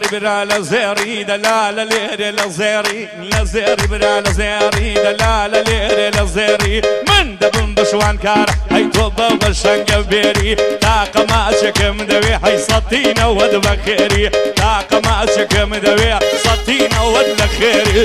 زێری برا لە زێری دەلا لە لێرێ لە زێری لە زێری برا لە زێری دەلا لە لێرێ لە زێری من دەبم بشوان کارە هەی تۆ بە بەشەنگە بێری تاقە ماچێکم دەوێ هەی سەتینەوەت بە خێری تاقە ماچێکم دەوێ سەتینەوەت بە خێری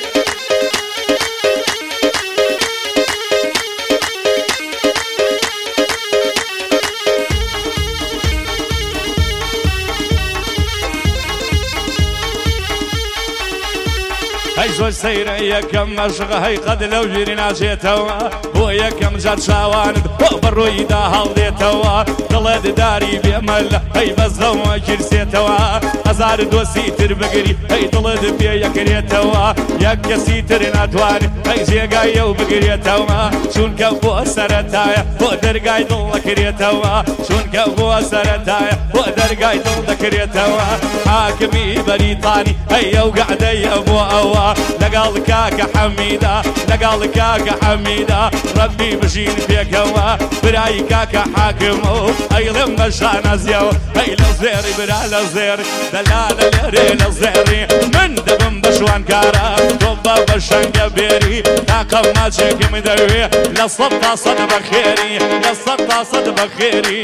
هەی زۆر سەیرە یەکەم مەشق هەی قەد لەو ژیری ناچێتەوە بۆ یەکەم جار چاوانت بۆ بەڕۆیدا هەڵدێتەوە دڵێت داری بێمەلە هەی بەزەوە گیرسێتەوە هەزار دۆسی تر بگری هەی دڵت پێ یەکرێتەوە یەک کەسی تر ناتوانێت هەی جێگایە و بگرێتەوە چونکە بۆ سەرەتایە بۆ دەرگای دڵ دەکرێتەوە چونکە بۆ سەرەتایە بۆ دەرگای دڵ دەکرێتەوە حاکمی بەریتانی هەی ئەو گەعدەیە بۆ ئەوە لەگەڵ کاکە حەمیدا لەگەڵ کاکە حەمیدا ڕەبی بژین پێکەوە برای کاکە حاکمە و ئەیڵم بە شانەزیەوە هەی لە زێری برا لە زێری دەلا لە لێرێ لە زێری من دەبم بە شوانکارە تۆ بە بەشەنگە بێری تاقە ماچێکم دەوێ لە سەد تا سەد بە خێری لە سەد تا سەد بە خێری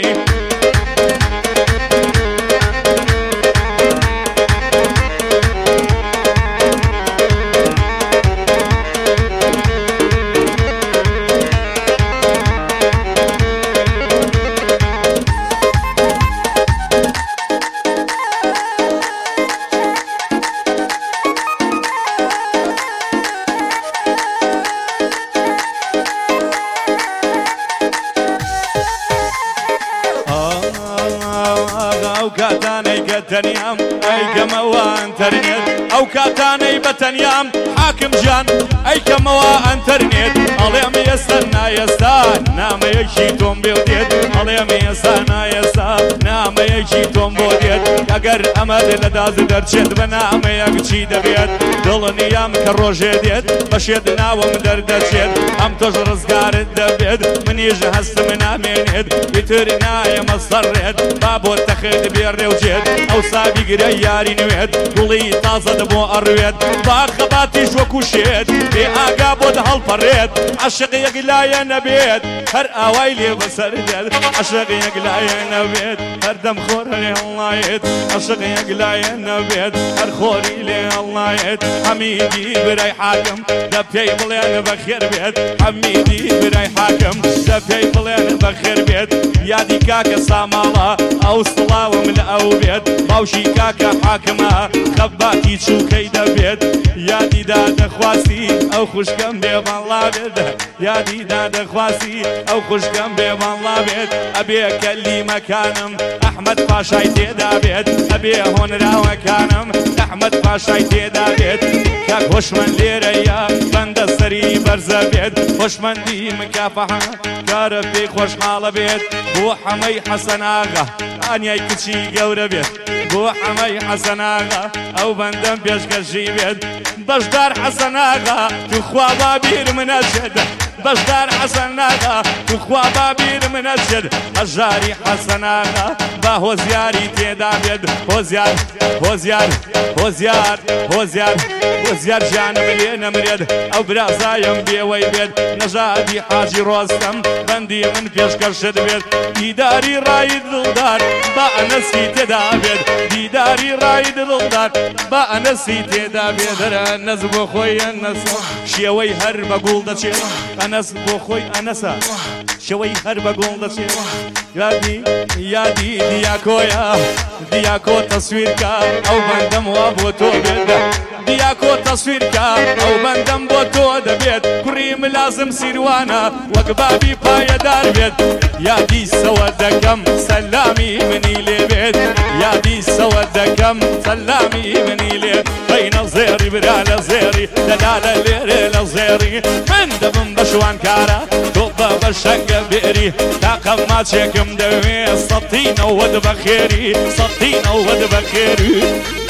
کاتانەی کە تەنیام ئەیکەمەوە ئەنتەرنێت ئەو کاتانەی بە تەنیام حاکم گیان ئەیکەمەوە ئەنتەرنێت ئەڵێم ئێستا نایەستا نامەیەکی تۆم بێ دێت ئەڵێم ئێستا نایەستا نامەیەکی تۆم بۆ دێت ئەگەر ئەمەد لە داز دەرچێت بە نامەیەک چی دەبێت دڵنیام کە ڕۆژێ دێت بەشێت ناوم دەردەچێت ئەم تۆش ڕزگارت دەبێت منیش هەستم نامێنێت ئیتر نایەمە سەرڕێت با بۆ تەخێت بێڕێوچێت ئەو سابیگرە یاری نوێت گوڵی تازەت بۆ ئەڕوێت باخەباتیش وەکوشێت بێ ئاگا بۆت هەڵپەڕێت عەشق یەک لایە نەبێت هەر ئاوای لێ بەسەر دێت عەشق یەک لایە نەبێت هەردەم خۆر لێ هەڵنایێت عەشق یەک لایە نەبێت هەر خۆری لێ هەڵنایێت حەمیدی برای حاکم دە پێی بڵێن بەخێر بێت حەمیدی برای حاکم دە پێی بڵێن بەخێر بێت یادی کاکە ساماڵە ئەو سڵاوم لە ئەو بێت باوشی کاکە حاکمە خەباتی چووکەی دەبێت یادیدا دەخواستی ئەو خوشکەم بێبەڵا بێت یادیدا دەخواستی ئەو خوشکەم بێبەڵا بێت ئەبێ کەلیمەکانم ئەحمەد پاشای تێدا بێت ئەبێ هۆنراوەکانم ئەحمەد پاشای تێدا بێت کاک هۆشمەند لێرەیە بەندە سەری بەرزە بێت هۆشمەندی مکافەحە کارە پێی خۆشحاڵە بێت بۆ حەمەی حەسەن ئاغا ئانیای کچی گەورە بێت بۆ حەمەی حەسەن ئاغا ئەو بەندەم پێشکەشی بێت بەشدار حەسەن ئاغا توخوا بابیر منەچێت بەشدار حەسەن ئاغا توخوا بابیر منەچێت هەژاری حەسەن ئاغا با هۆزیاری تێدا بێت هۆزیار هۆزیار هۆزیار هۆزیار هۆزیار ژیانم لێ نەمرێت ئەو برازایم بێوەی بێت نەژادی حاجی ڕۆستەم بەندی من پێشکەشت بێت دیداری ڕای دڵدار با ئەنەسی تێدا بێت دیداری ڕای دڵدار با ئەنەسی تێدا بێت ئەنەس بۆ خۆی ئەنەس شێوەی هەر بە گوڵ دەچێت ئەنەس بۆ خۆی ئەنەسە شێوەی هەر بە گوڵ دەچێت یادی یادی دیاکۆیە دیاکۆ تەسویرکە ئەو بەندەم وا بۆ تۆ بێت دیاکۆ تەسویرکە ئەو بەندەم بۆ تۆ دەبێت کوڕی ملازم سیروانە وەک بابی پایەدار بێت یادی سەوە دەکەم سەلامی منی لێ بێت یادی سەوە دەکەم سەلامی منی لێ بەینە زێری برا لە زێری دەلا لە لێرێ لە زێری من دەبم بە شوانکارە تۆ بە بەشەنگە بێری تاقە ماچێکم دەوێ سەتینەوەت بە خێری سەتینەوەت بە خێری